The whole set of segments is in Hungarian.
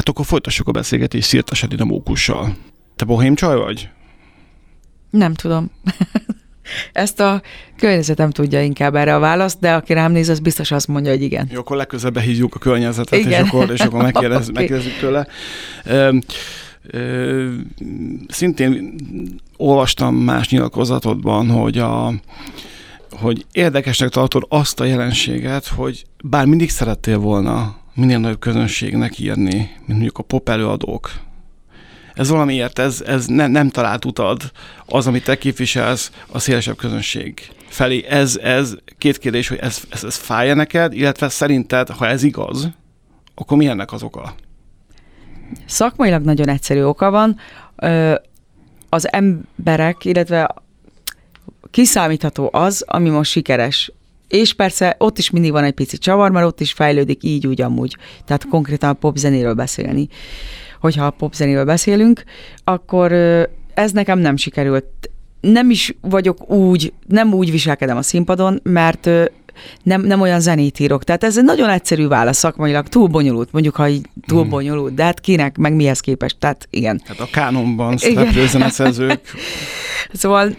Hát akkor folytassuk a beszélgetést Szirtes Edina Mókussal. Te bohém csaj vagy? Nem tudom. Ezt a környezetem tudja inkább erre a választ, de aki rám néz, az biztos azt mondja, hogy igen. Jó, akkor legközelebb behívjuk a környezetet, igen. és akkor megkérdezzük tőle. Szintén olvastam más nyilatkozatodban, hogy érdekesnek tartod azt a jelenséget, hogy bár mindig szerettél volna minél nagyobb közönségnek írni, mint mondjuk a pop előadók. Ez valamiért, ez nem talált utad az, amit te képviselsz a szélesebb közönség felé. Ez két kérdés, hogy ez fáj neked, illetve szerinted, ha ez igaz, akkor mi ennek az oka? Szakmailag nagyon egyszerű oka van. Az emberek, illetve kiszámítható az, ami most sikeres. És persze ott is mindig van egy pici csavar, mert ott is fejlődik így, úgy, amúgy. Tehát konkrétan a popzenéről beszélni. Hogyha a popzenéről beszélünk, akkor ez nekem nem sikerült. Nem is vagyok nem úgy viselkedem a színpadon, mert nem olyan zenét írok. Tehát ez egy nagyon egyszerű válasz szakmailag, túl bonyolult, mondjuk, ha így túl bonyolult, de hát kinek, meg mihez képest, tehát igen. Hát a kánonban szereplő zeneszerzők. Szóval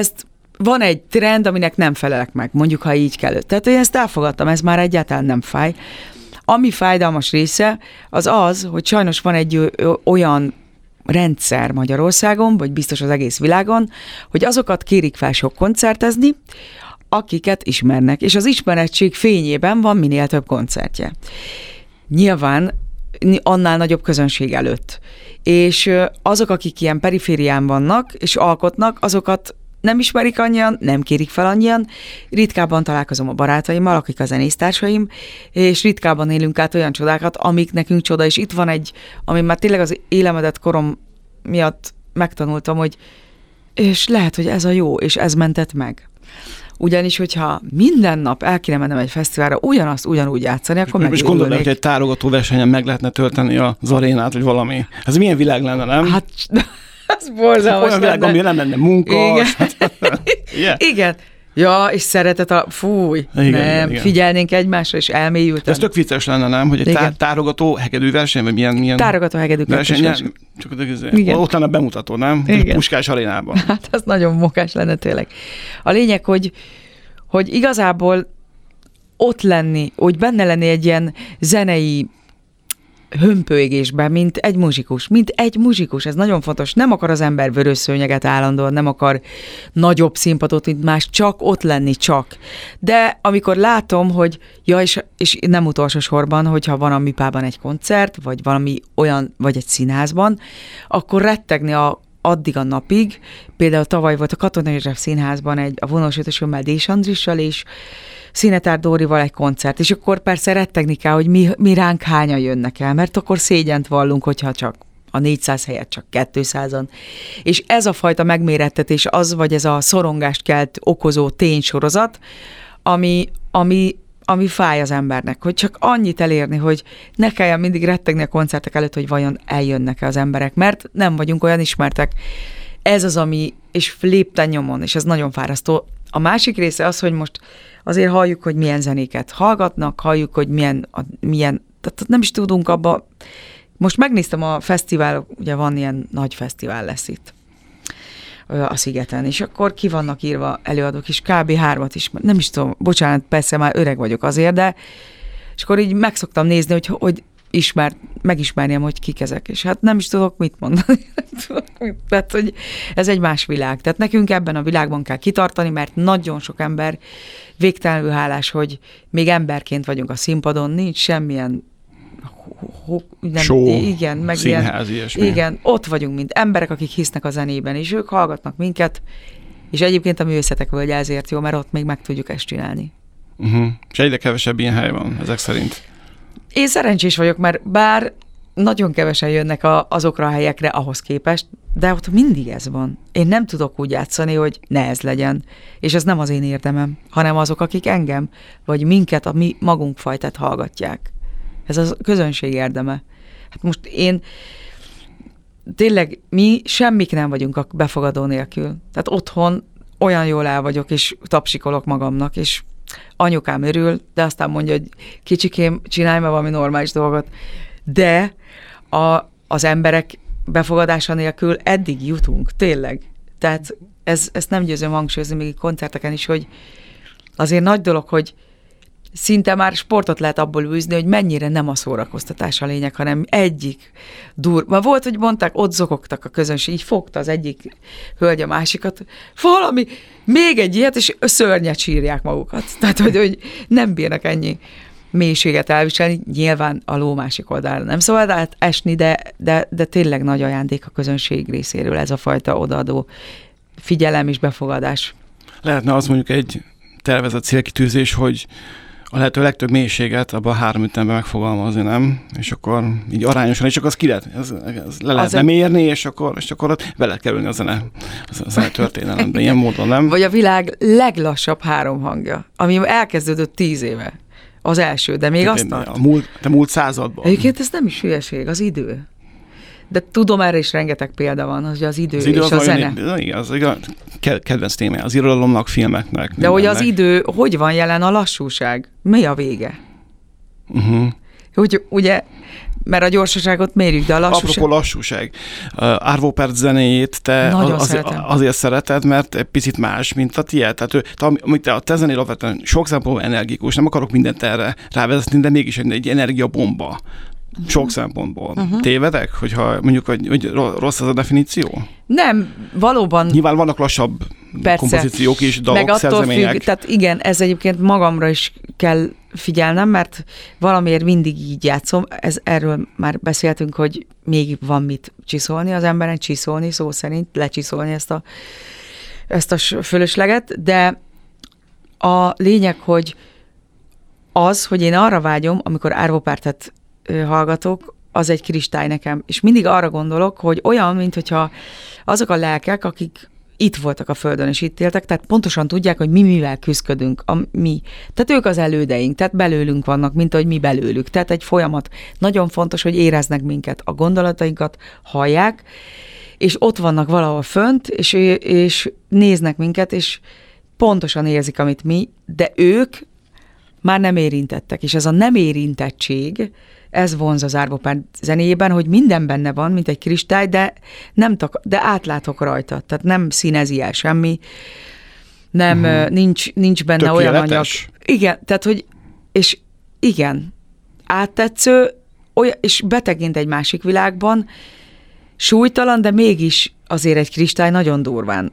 van egy trend, aminek nem felelek meg, mondjuk, ha így kell. Tehát én ezt elfogadtam, ez már egyáltalán nem fáj. Ami fájdalmas része, az, hogy sajnos van egy olyan rendszer Magyarországon, vagy biztos az egész világon, hogy azokat kérik fel sok koncertezni, akiket ismernek, és az ismerettség fényében van minél több koncertje. Nyilván annál nagyobb közönség előtt. És azok, akik ilyen periférián vannak, és alkotnak, azokat nem ismerik annyian, nem kérik fel annyian, ritkábban találkozom a barátaimmal, akik a zenésztársaim, és ritkábban élünk át olyan csodákat, amik nekünk csoda, és itt van egy, ami már tényleg az élemedett korom miatt megtanultam, hogy és lehet, hogy ez a jó, és ez mentett meg. Ugyanis, hogyha minden nap el kéne mennem egy fesztiválra ugyanúgy játszani, akkor megérülnék. És gondolom, hogy egy tárogató versenyen meg lehetne tölteni az arénát, vagy valami. Ez milyen világ lenne, nem? Hát, az borzalmas. Olyan világ, ami nem lenne munka. Igen. Igen. Ja, és szeretet Fúj. Igen. Figyelnénk egymásra, és elmélyültem. Ez tök vicces lenne, nem? Hogy egy tárogató hegedű verseny, vagy milyen... Tárogató hegedű verseny. Csak ott lenne bemutató, nem? Puskás arénában. Hát az nagyon mokás lenne tényleg. A lényeg, hogy igazából ott lenni, hogy benne lenni egy ilyen zenei hömpölygésben, mint egy muzsikus, ez nagyon fontos. Nem akar az ember vörös szőnyeget állandóan, nem akar nagyobb színpadot, mint más, csak ott lenni, csak. De amikor látom, hogy, és nem utolsó sorban, hogyha van a Műpában egy koncert, vagy valami olyan, vagy egy színházban, akkor rettegni addig a napig, például tavaly volt a Katona József Színházban a Vonos Ötösömmel, Dés Andrissal, és Szinetár Dórival egy koncert, és akkor persze rettegni kell, hogy mi ránk hányan jönnek el, mert akkor szégyent vallunk, hogyha csak a 400 helyett csak 200-an. És ez a fajta megmérettetés az, vagy ez a szorongást kelt okozó ténysorozat, ami fáj az embernek, hogy csak annyit elérni, hogy ne kelljen mindig rettegni a koncertek előtt, hogy vajon eljönnek-e az emberek, mert nem vagyunk olyan ismertek. Ez az, ami, és lépten nyomon, és ez nagyon fárasztó. A másik része az, hogy most azért halljuk, hogy milyen zenéket hallgatnak, halljuk, hogy milyen tehát nem is tudunk abba. Most megnéztem a fesztivál, ugye van ilyen nagy fesztivál lesz itt a Szigeten, és akkor ki vannak írva előadók, és kb. 3 is, nem is tudom, bocsánat, persze már öreg vagyok azért, de és akkor így meg szoktam nézni, hogy megismerjem, hogy kik ezek, és hát nem is tudok mit mondani. Tehát, hogy ez egy más világ. Tehát nekünk ebben a világban kell kitartani, mert nagyon sok ember végtelenül hálás, hogy még emberként vagyunk a színpadon, nincs semmilyen show, igen, meg színház, ilyesmi. Igen, ott vagyunk, mint emberek, akik hisznek a zenében, és ők hallgatnak minket, és egyébként a Művészetek Völgye ezért jó, mert ott még meg tudjuk ezt csinálni. És egyre kevesebb ilyen hely van, ezek szerint. Én szerencsés vagyok, mert bár nagyon kevesen jönnek azokra a helyekre ahhoz képest, de ott mindig ez van. Én nem tudok úgy játszani, hogy ne ez legyen. És ez nem az én érdemem, hanem azok, akik engem, vagy minket, a mi magunk fajtát hallgatják. Ez a közönség érdeme. Hát most tényleg mi semmik nem vagyunk a befogadó nélkül. Tehát otthon olyan jól el vagyok, és tapsikolok magamnak, és anyukám örül, de aztán mondja, hogy kicsikém, csinálj már valami normális dolgot. De az emberek befogadása nélkül eddig jutunk, tényleg. Tehát ezt nem győzöm hangsúlyozni még koncerteken is, hogy azért nagy dolog, hogy szinte már sportot lehet abból űzni, hogy mennyire nem a szórakoztatás a lényeg, hanem egyik Ma volt, hogy mondták, ott zokogtak a közönség, így fogta az egyik hölgy a másikat, valami, még egy ilyet, és szörnyet sírják magukat. Tehát, hogy nem bírnak ennyi mélységet elviselni, nyilván a ló másik oldalára nem szabad esni, de tényleg nagy ajándék a közönség részéről ez a fajta odaadó figyelem és befogadás. Lehetne az mondjuk egy tervezett célkitűzés, hogy a lehető legtöbb mélységet abban a 3 ütemben megfogalmazni, nem? És akkor így arányosan, és akkor az ki lehet, ez le lehetne mérni, és akkor ott be lehet kerülni a zene történelembe, ilyen módon, nem? Vagy a világ leglassabb 3 hangja, ami elkezdődött 10 éve. Az első, de még azt tart. A múlt században. Egyébként ez nem is hülyeség, az idő. De tudom, erre is rengeteg példa van, hogy az idő és a zene. Igen, az kedvenc témája, az irodalomnak, filmeknek. De hogy az idő, hogy van jelen a lassúság? Mi a vége? Hogy ugye, mert a gyorsaságot mérjük, de a lassúság... Apropó lassúság. Arvo Pärt zenéjét te azért szereted, mert egy picit más, mint a tiéd. Tehát a te zenél alapvetően sok szempontból energikus, nem akarok mindent erre rávezetni, de mégis egy energiabomba. Sok szempontból. Tévedek, hogyha mondjuk, hogy rossz az a definíció? Nem, valóban... Nyilván vannak lassabb kompozíciók is, dalok, szerzemények. Tehát igen, ez egyébként magamra is kell figyelnem, mert valamiért mindig így játszom. Erről már beszéltünk, hogy még van mit csiszolni az emberen, csiszolni, szó szerint lecsiszolni ezt a fölösleget, de a lényeg, hogy hogy én arra vágyom, amikor Arvo Pärtet hallgatok, az egy kristály nekem. És mindig arra gondolok, hogy olyan, mintha azok a lelkek, akik itt voltak a Földön, és itt éltek, tehát pontosan tudják, hogy mi mivel küzdködünk. Tehát ők az elődeink, tehát belőlünk vannak, mint ahogy mi belőlük. Tehát egy folyamat. Nagyon fontos, hogy éreznek minket, a gondolatainkat hallják, és ott vannak valahol fönt, és néznek minket, és pontosan érzik, amit mi, de ők már nem érintettek. És ez a nem érintettség, ez vonz az Arvo Pärt zenéjében, hogy minden benne van, mint egy kristály, de átlátok rajta, tehát nem színezi el semmi, nem, nincs benne tökéletes. Olyan anyag. Igen, tehát, hogy, és igen, áttetsző, és betekint egy másik világban, súlytalan, de mégis azért egy kristály nagyon durván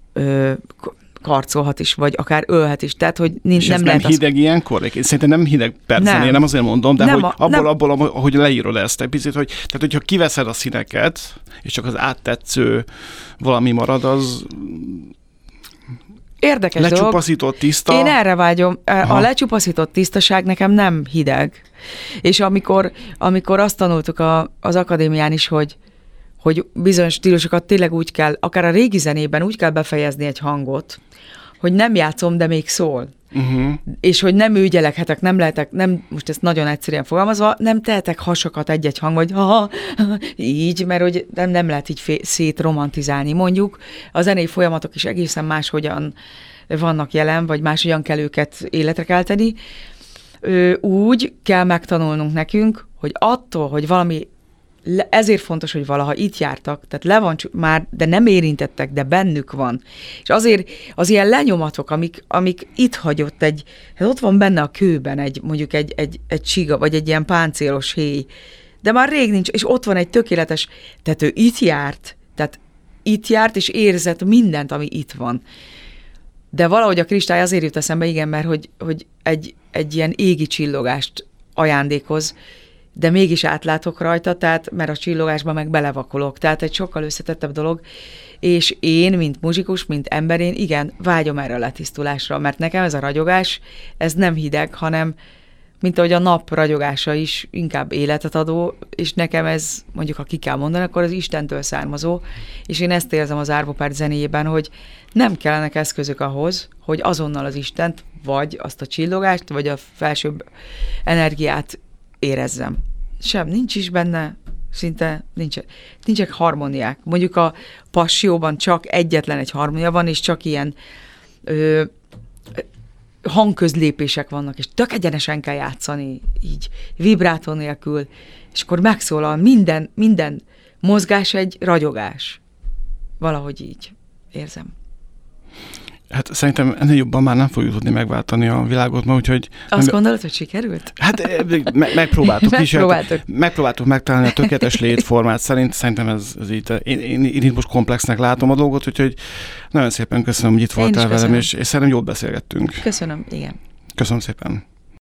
karcolhat is, vagy akár ölhet is. Tehát, hogy nem lehet hideg ilyenkor? Szerintem nem hideg percen, nem azért mondom, de nem, hogy abból, ahogy leírod ezt egy picit, tehát hogyha kiveszed a színeket, és csak az áttetsző valami marad, az érdekes lecsupaszított, tiszta. Én erre vágyom. A lecsupaszított tisztaság nekem nem hideg. És amikor azt tanultuk az akadémián is, hogy bizonyos stílusokat tényleg úgy kell, akár a régi zenében úgy kell befejezni egy hangot, hogy nem játszom, de még szól. És hogy nem ügyelekhetek, nem lehetek, most ezt nagyon egyszerűen fogalmazva, nem tehetek hasakat egy-egy hang, vagy így, mert hogy nem lehet így szétromantizálni. Mondjuk a zenei folyamatok is egészen máshogyan vannak jelen, vagy máshogyan kell őket életre kelteni. Úgy kell megtanulnunk nekünk, hogy attól, hogy valami ezért fontos, hogy valaha itt jártak, tehát le van már, de nem érintettek, de bennük van. És azért az ilyen lenyomatok, amik itt hagyott ott van benne a kőben mondjuk egy csiga, vagy egy ilyen páncélos héj, de már rég nincs, és ott van egy tökéletes, tehát ő itt járt, és érzett mindent, ami itt van. De valahogy a kristály azért jut eszembe, igen, mert hogy egy ilyen égi csillogást ajándékoz, de mégis átlátok rajta, tehát, mert a csillogásban meg belevakolok. Tehát egy sokkal összetettebb dolog, és én, mint muzsikus, mint ember, én igen, vágyom erre a letisztulásra, mert nekem ez a ragyogás, ez nem hideg, hanem mint ahogy a nap ragyogása is inkább életet adó, és nekem ez, mondjuk ha ki kell mondani, akkor az Istentől származó, és én ezt érzem az Arvo Pärt zenéjében, hogy nem kellenek eszközök ahhoz, hogy azonnal az Istent, vagy azt a csillogást, vagy a felsőbb energiát érezzem. Nincs is benne, szinte nincsenek harmóniák. Mondjuk a Passióban csak egyetlen egy harmónia van, és csak ilyen hangközlépések vannak, és tök egyenesen kell játszani, így vibrátor nélkül, és akkor megszólal minden mozgás egy ragyogás. Valahogy így érzem. Hát szerintem ennél jobban már nem fogjuk tudni megváltani a világot ma, úgyhogy... Azt gondolod, hogy sikerült? Hát megpróbáltuk megtalálni a tökéletes létformát. Szerintem ez így. Én itt most komplexnek látom a dolgot, úgyhogy nagyon szépen köszönöm, hogy itt voltál velem, és szerintem jól beszélgettünk. Köszönöm, igen. Köszönöm szépen.